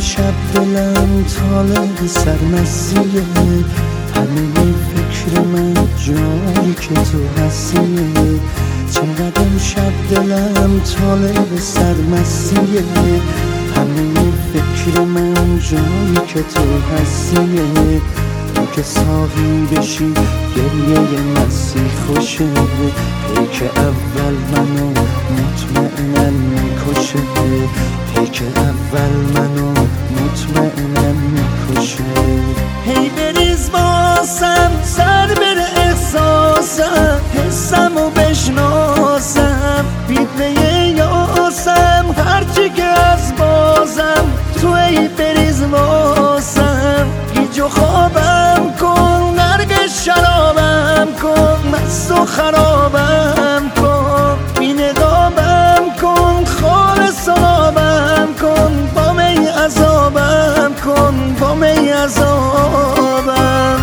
امشب دلم طالب سرمستیه، همه فکر من جایی که تو هستیه. چقدر امشب دلم طالب سرمستیه، همه فکر من جایی که تو هستیه. تو که ساقی بشی گریه مستی خوشه، ای که اول منو مطمئنن میکشه، ای که اول منو مطمئنن میکشه. هی بریز واسم سر بره احساسم، حسم و بشناسم بیدنه یاسم، هرچی که از بازم تو ای بریز واسم. گیج و خوابم کن، غرق شرابم کن، مست و خرابم کن، بی نقابم کن، خالص و نابم کن، با می عذابم کن، با می عذابم.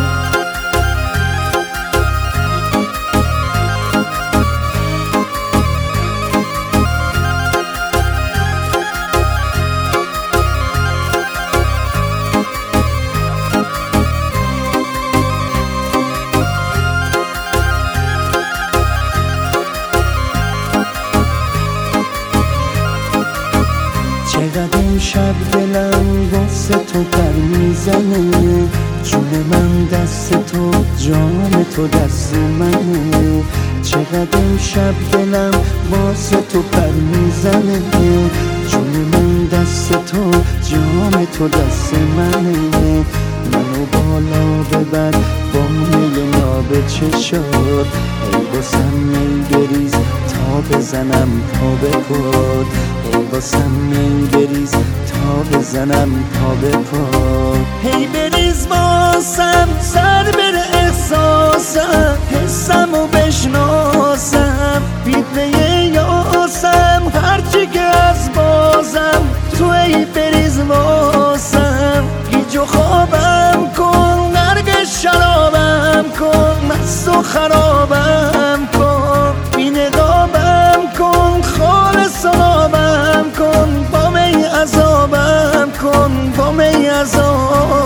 چقدر امشب دلم واسه تو پر میزنه، جون من دست تو، جان تو دست منه. چقدر امشب دلم واسه تو پر میزنه، جون من دست تو، جان تو دست منه. منو بالا ببر با می ناب چشات، ای واسم می بریز تا بزنم تا بپاد، ای واسم می بریز تا بزنم تا بپاد. هی بریز واسم سر بره احساسم، حسم و بشناسم بیدنه یاسم، هرچی که از بازم تو ای بریز واسم. گیج و خوابم کن، غرق شرابم کن، مست و خرابم کن، بی نقابم کن، خالص و نابم کن، با می عذابم کن، با می عذابم.